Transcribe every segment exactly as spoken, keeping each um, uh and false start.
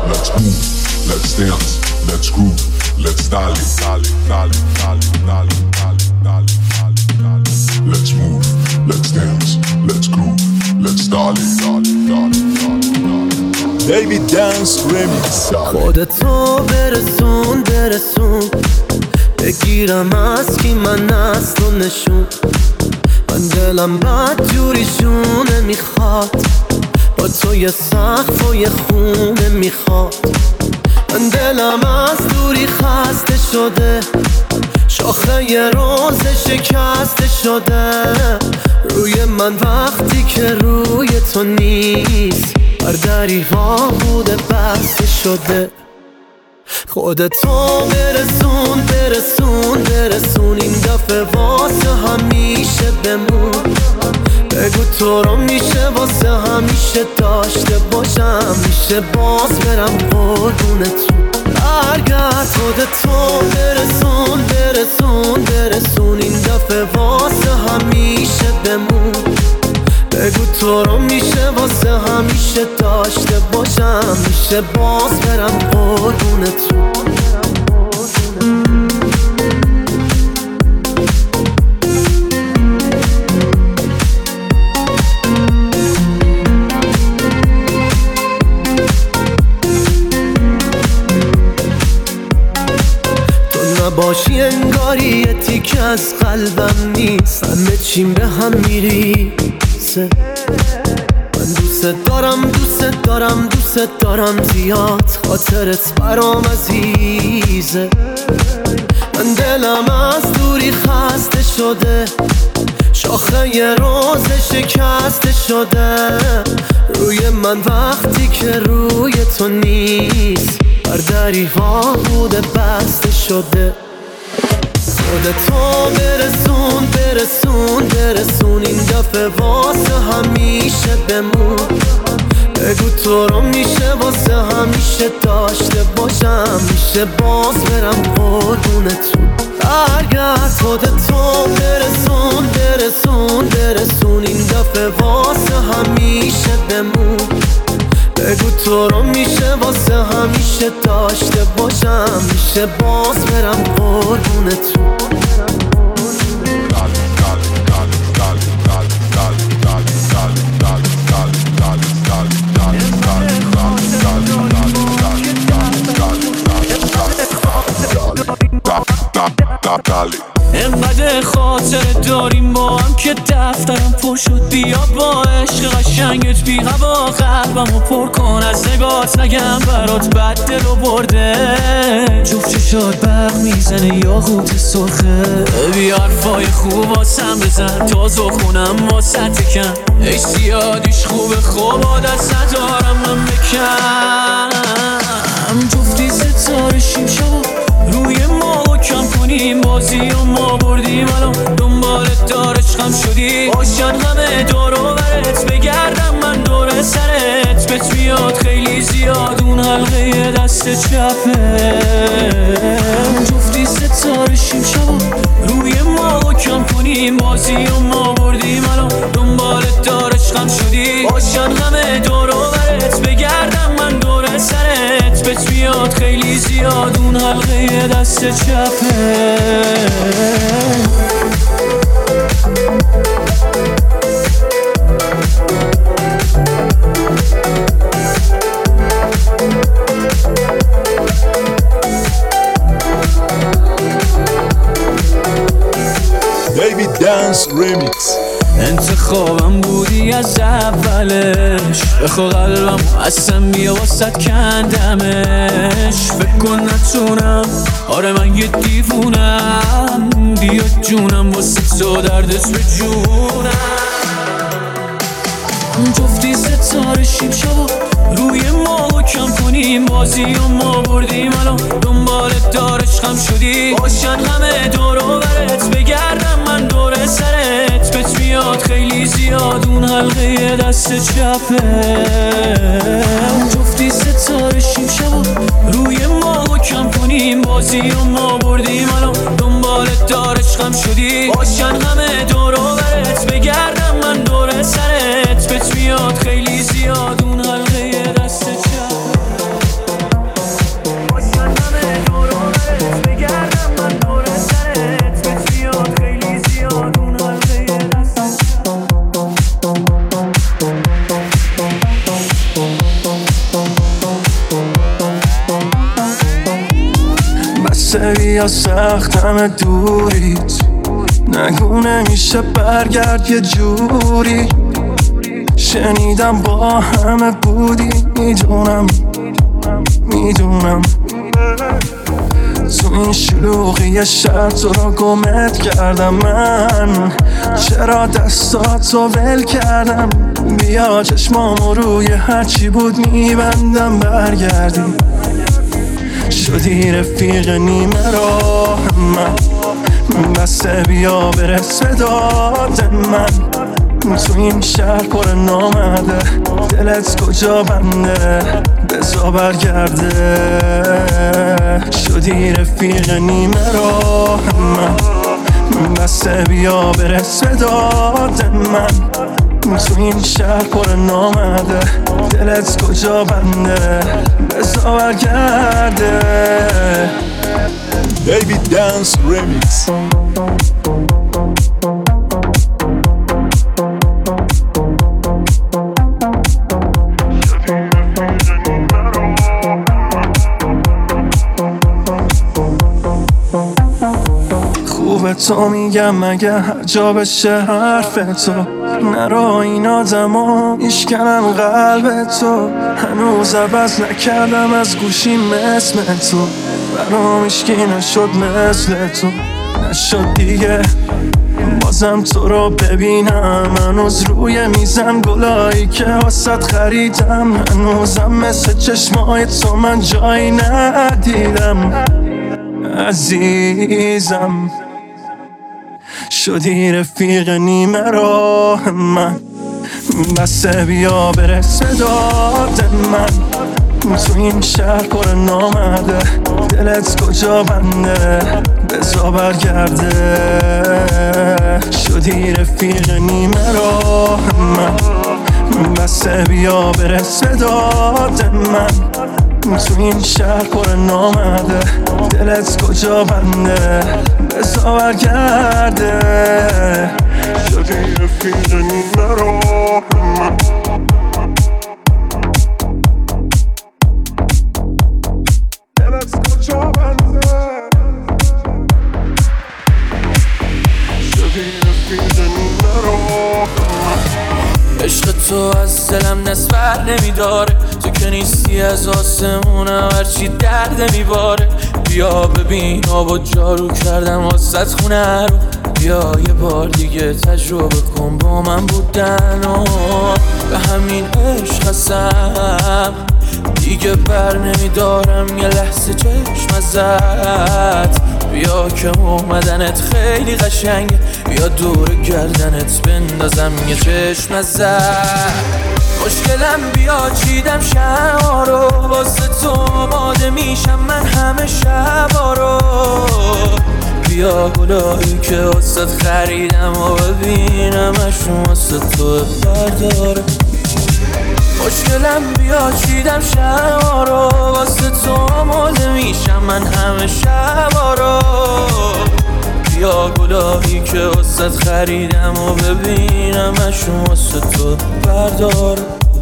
let's move, let's dance, let's groove, let's dale, dale, dale, dale, dale, dale, dale, dale. Let's move, let's dance, let's groove, let's dale, dale, dale, dale, dale. David Dance Remix. خودتو برسون برسون بگیرم از کی من اصل و نشون من دلم بد جوریشونه میخواد با تو یه سقف و یه خونه میخواد من دلم از دوری خسته شده شاخه یه روز شکسته شده روی من وقتی که روی تو نیست بر دریوا بوده بسته شده خودتو برسون برسون برسون این دفعه واسه همیشه بمون بگو تو رو میشه واسه همیشه داشته باشم میشه باز برم قربونتون برگرد خودتو برسون برسون برسون این دفعه واسه همیشه بمون بگو تو رو میشه واسه همیشه داشته باشم میشه باز برم قربونتون تو نباشی انگاری یه تیکه از قلبم نیست همه چیم به هم میریسه من دوست دارم دوست دارم دوست دارم زیاد خاطرت برام عزیزه من دلم از دوری خسته شده شاخه یه روز شکسته شده روی من وقتی که روی تو نیست بر دریوا بوده بسته شده خودتو برسون برسون برسون این دفعه واسه همیشه بمون بگو تو رو میشه واسه همیشه داشته باشم میشه باز برم قربونتون برگرد خودتو برسون برسون برسون این دفعه واسه همیشه بمون بگو تو رو میشه واسه همیشه داشته باشم میشه باز برم قربونتون انقدر خاطر داریم با هم که دفترم پر شد بیا با عشق قشنگت بی هوا قلبمو پر کن از نگات نگم برات بد دلو برده جفت چشات برق میزنه یا غوت سرخه بیا حرفای خوب واسم بزن تازه خونم واسه تکن ای زیادیش خوبه خوب عادت ندارم من بکن جفتی ستاره شیم شبا روی ما کم کنیم بازی و ما بردیم الان دنبالت دار عشقم شدی باشن همه دور و برت بگردم من دور سرت بهت میاد خیلی زیاد اون حلقه دست چپه جفتی ستاره شیم شبا روی ما کم کنیم بازی و ما بردیم الان دنبالت دار عشقم شدی باشن همه دور و برت بگردم من دور سرت بهت میاد خیلی زیاد اون حلقه دست چپه David Dance Remix. انتخابم بودی از اولش بخوا قلبم اصلا بیا واسد کندمش فکر کن نتونم آره من یه دیوونم بیا جونم واسه تو دردت به جونم جفتی ستاره شیم شبا روی ما کم کنیم بازی و ما بردیم الان دنبالت دار عشقم شدی باشن همه دور و برت بگردم من دور سرت بهت میاد خیلی زیاد اون حلقه دست چپه جفتی ستاره شیم شبا روی ما کم کنیم بازی و ما بردیم الان دنبالت دار عشقم شدی باشن همه دور و برت بگردم من دور سرت بهت میاد خیلی زیاد اون حلقه دست چپه بیا سختم دوریت، نگو نمیشه برگرد یه جوری. شنیدم با همه بودی، میدونم میدونم تو این شلوغی شهر تو رو گمت کردم من. چرا دستاتو ول کردم؟ بیا چشمامو روی هرچی بود میبندم برگردی. شدی رفیق نیمه راه من، بسه بیا برس به داد من. تو این شهر پر نامده، دلت کجا بنده؟ بزا برگرده. شدی رفیق نیمه راه من، بسه بیا برس به داد من. تو این شهر پر نامده، دلت کجا بنده؟ بزا برگرده. David Dance Remix. خوبه تو میگم مگه هر جا بشه حرف تو، نرو این آدما میشکنن قلب تو. هنوز عوض نکردم از گوشی مثل تو، برام هیچکی نشد مثل تو. نشد دیگه بازم تو رو ببینم، هنوز روی میزم گلایی که واسط خریدم. هنوزم مثل چشمای تو من جایی ندیدم عزیزم. شدی رفیق نیمه راه من، بسه بیا برس به داد من. تو این شهر پر نامده، دلت کجا بنده؟ بزا برگرده. شدی رفیق نیمه راه من، بسه بیا برس به داد من. تو این شهر پر نامده، دلت کجا بنده؟ بزا برگرده. شدی رفیق نیمه راه من، دلت کجا بنده؟ شدی رفیق نیمه راه من. عشق تو از دلم نصفر نمیداره، تو که نیستی از آسمونم هرچی درد میباره. بیا ببین آب و جارو کردم واسط خونه رو، بیا یه بار دیگه تجربه کن با من بودن. و به همین عشق هستم دیگه بر نمیدارم یه لحظه چشم ازت. بیا که اومدنت خیلی قشنگه، بیا دور گردنت بندازم یه چشم ازت. خوشگلم بیا چیدم شما رو، واسه تو آماده میشم من همه شبا رو. بیا گلایی که واسه خریدم و ببینم اشون واسه تو برداره. خوشگلم بیا چیدم شما رو، واسه تو آماده میشم من همه شبا رو. بیا گلایی که واسه خریدم و ببینم اشون واسه تو برداره.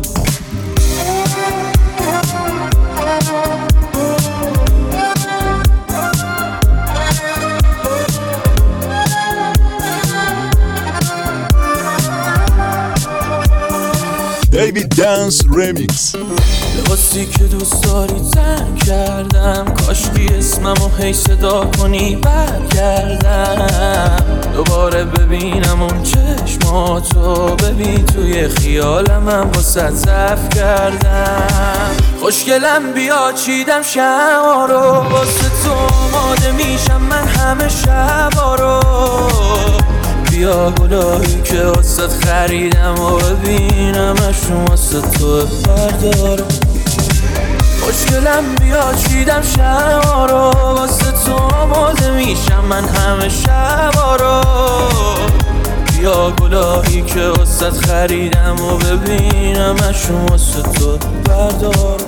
David Dance Remix. لباسی که دوست داری تن کردم، کاشکی اسممو هی صدا کنی برگردم. دوباره ببینم اون چشماتو، ببین توی خیالم هم واسه ضعف کردم. خوشگلم بیا چیدم شما رو، واسه تو آماده میشم من همه شبا رو. بیا گلایی که واسه خریدم و ببینم اشون واسه تو برداره. خوشگلم بیا چیدم شما رو، واسه تو آماده میشم من همه شبا رو. بیا گلایی که واسه خریدم و ببینم اشون واسه تو برداره.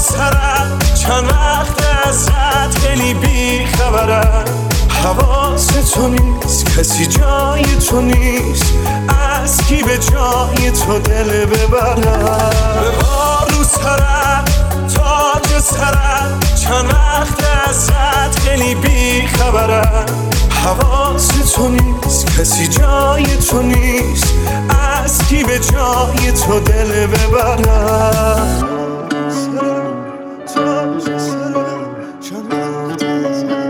سرم چند وقت ازت خیلی بی خبرم حواس تو نیست کسی جای تو نیست از کی به جای تو دل ببرم ببار رو سرم تاج سرم چند وقت ازت خیلی بی خبرم حواس تو نیست کسی جای تو نیست از کی به جای تو دل ببرم تاج سرم چند وقت ازت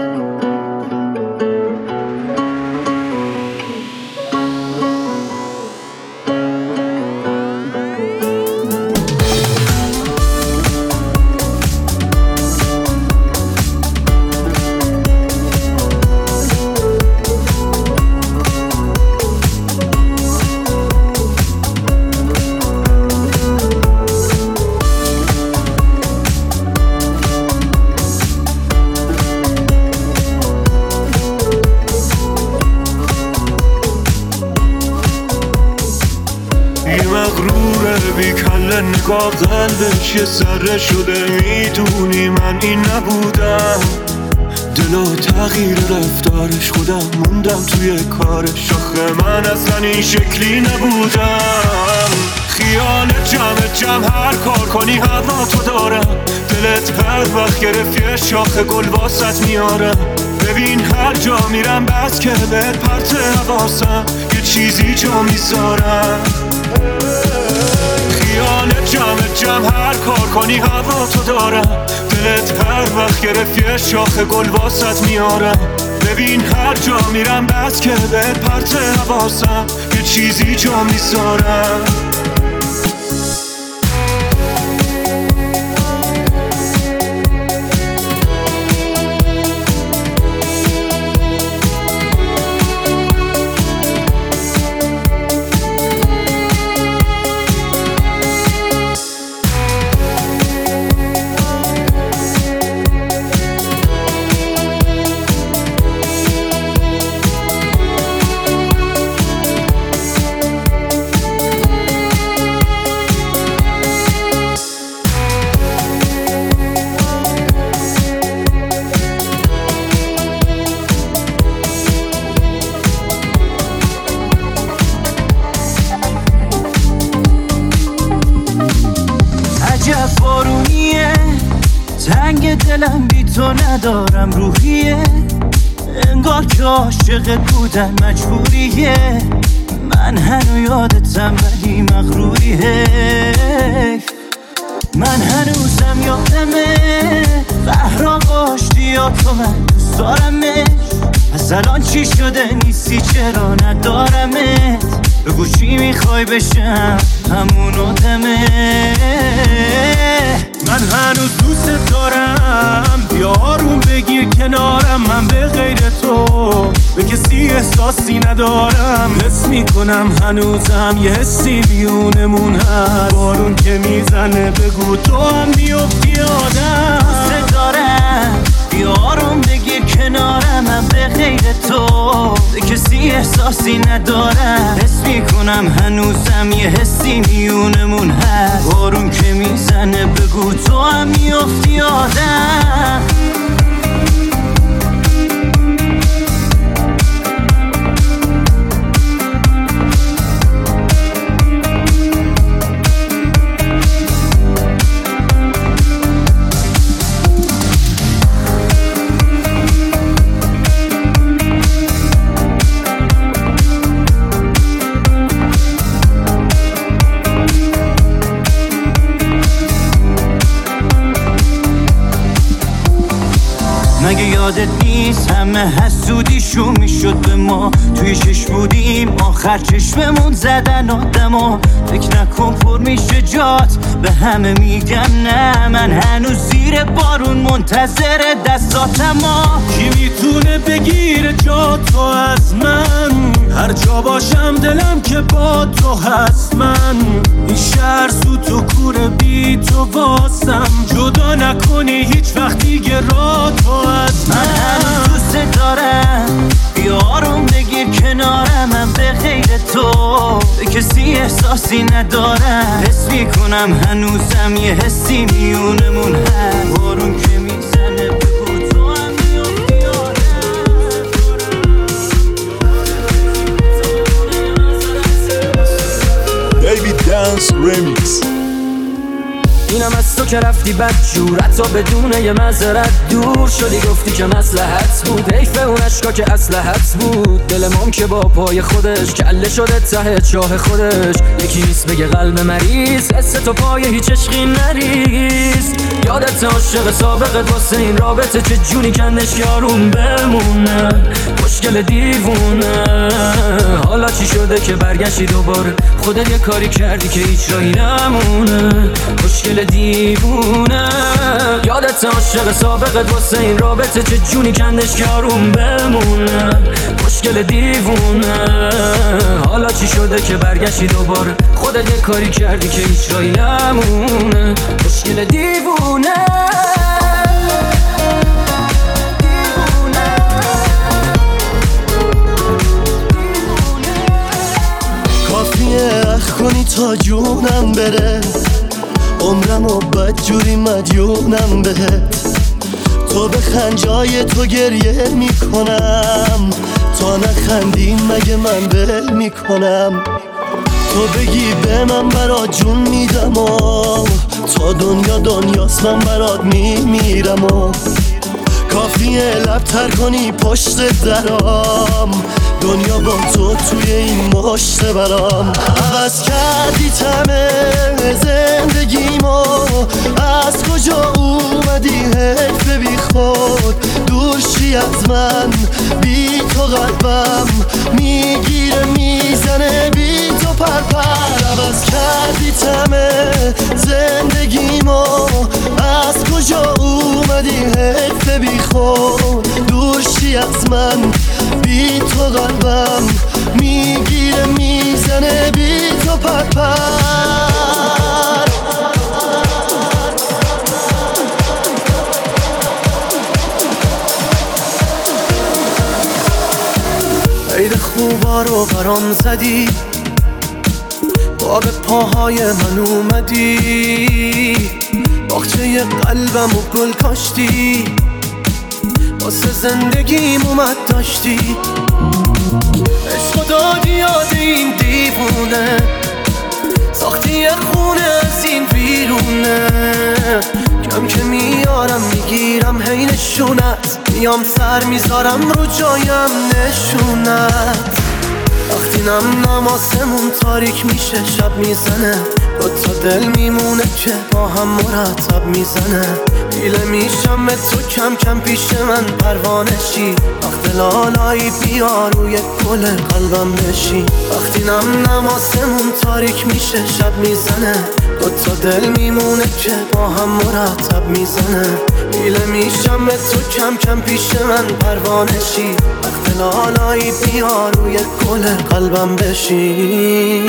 نگاه قلبش یه ذره شده میدونی من این نبودم دلو تغییر رفتارش خودم موندم توی کارش آخه من اصلا این شکلی نبودم خیال جمع جمع هر کار کنی هوا تو دارم دلت هر وقت گرفت یه شاخه گل واسط میارم ببین هر جا میرم بس که بهت پرت حواسم یه چیزی جا میذارم خیال جمع جمع هر کار کنی هوا تو دارم دلت هر وقت گرفت یه شاخه گل واسط میارم ببین هر جا میرم بس که بهت پرت حواسم یه چیزی جا میذارم دلم بی تو ندارم روحیه انگار که عاشقت بودن مجبوریه من هنو یادتم ولی مغروریه من هنوزم یادمه قهران باشتی یا تو من دوست دارمش از الان چی شده نیستی چرا ندارمت بگو چی میخوای بشم همون آدمه من هنوز دوست دارم بیا آروم بگیر کنارم من به غیر تو به کسی احساسی ندارم حس میکنم هنوزم یه حسی میونمون هست بارون که میزنه بگو تو هم میفتی آدم دوست دارم بیا آروم بگیر کنارم من به غیر تو به کسی احساسی ندارم حس میکنم هنوزم یه حسی میونمون هست بارون که میزنه بگو تو هم میفتی آدم مگه یادت نیست همه حسودیشون میشد به ما توی چشم بودیم آخر چشممون زدن آدما فکر نکن پر میشه جات به همه میگم نه من هنوز زیر بارون منتظر دستاتم کی میتونه بگیره جاتو از من هر جا باشم دلم که با تو هست من این شهر سوت و کوره بی تو واسم جدا نکنی هیچ وقت دیگه را تو از من من دوست دارم بیا آروم بگیر کنارم من به غیر تو به کسی احساسی ندارم، حس میکنم هنوزم یه حسی میونمون هست. بارون که میزنه بگو تو هم میافتی David Dance Remix. اینم از تو که رفتی بدجور، حتی بدون یه معذرت دور شدی، گفتی که مصلحت بود، حیف اون اشکا که اسلحت بود. دل مام که با پای خودش کله شده ته چاه خودش، یکی نیست بگه قلب مریض حس تو پای هیچ عشقی نریز. یادت عاشق سابقت واسه این رابطه چه جونی کندش یارون بمونه، مشکل دیوونه. حالا چی شده که برگشتی دوباره، خودت یه کاری کردی که هیچ راهی نمونه، مشکل دیوونه. یادت عاشق سابقت واسه این رابطه چه جونی کندش یارون بمونه، مشکل دیوونه. حالا چی شده که برگشتی دوباره، خودت یه کاری کردی که هیچ راهی نمونه، مشکل دیوونه. کافیه اخ کنی تا جونم بره، عمرم و بدجوری مدیونم بهت. تو بخند جای تو گریه میکنم، تا نخندی مگه من ول میکنم. تو بگی به من برات جون میدم و تا دنیا دنیاست من برات میمیرم و کافیه لب تر کنی پشت درام، دنیا با تو توی این مشت برام. عوض کردی تمه زندگیمو، از کجا اومدی حیف بی خود، دور شی از من بی تو قلبم میگیره میزنه بی تو پرپر. عوض کردی تمه زندگیمو، از کجا اومدی حیف بی خود، دور شی از من بی تو قلبم میگیره میزنه بی تو پرپر. عید خوبا رو برام زدی، با به پاهای من اومدی، باغچه قلبم و گل کاشتی، واسه زندگیم اومد داشتی. عشق دادی یاد این دیوونه، ساختی یه خونه از این بیرونه. کم که میارم میگیرم هی نشونت، میام سر میذارم رو جایم نشونت. وقتی نم نماسمون تاریک میشه شب میزنه، دوتا دل میمونه که با هم مرتب میزنه. دیله میشم به تو کم کم پیش من پروانه شی، وقت لالایی بیا روی گل قلبم بشی. وقتی نم نماسمون تاریک میشه شب میزنه، دوتا دل میمونه که با هم مرتب میزنه. دیله میشم به تو کم کم پیش من پروانه شی، وقت لالایی بیا روی گل قلبم بشی.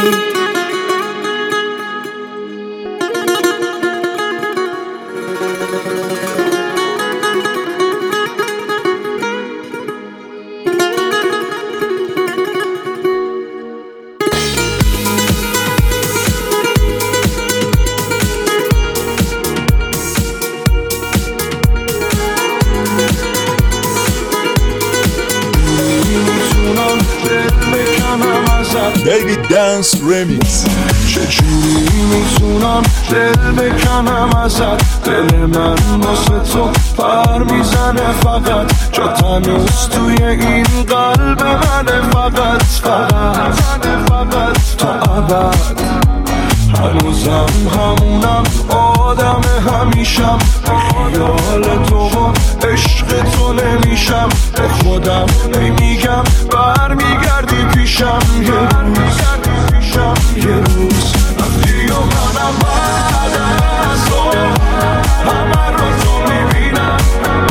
David Dance Remix. چجوری میتونم دل بکنم ازت، دل من واسه تو پر میزنه فقط، جا تنوز توی این قلب منه فقط فقط فقط تا ابد. هنوزم همونم آدم همیشم، به خیال تو و عشق تو نمیشم، به خودم نمیگم برمیگردی پیشم. یه روز یه روز رفتی و منم بعد از تو همه رو تو میبینم،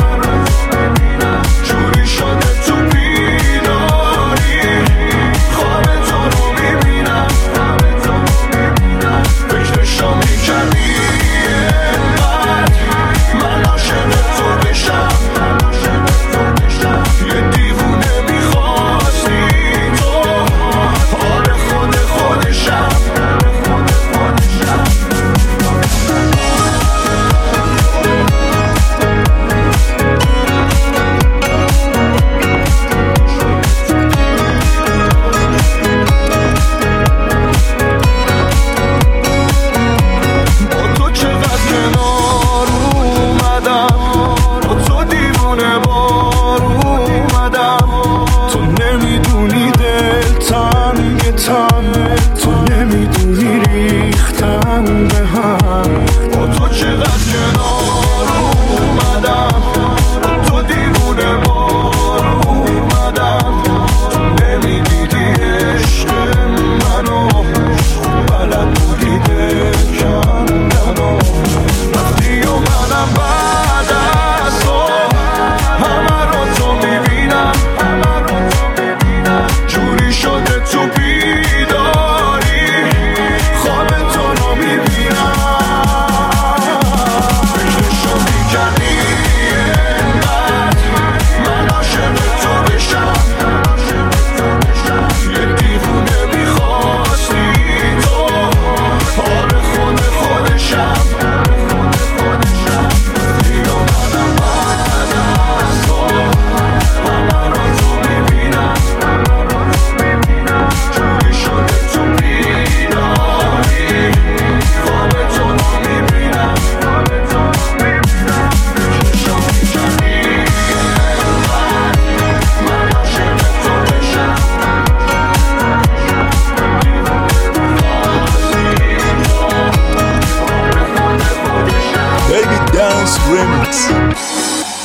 جوری شده تو بیداری خواب تو رو میبینم، فکرشو میکنی اینقدر من عاشق تو بشم. یه دیوونه میخواستی تو، حال خود خودش Remix.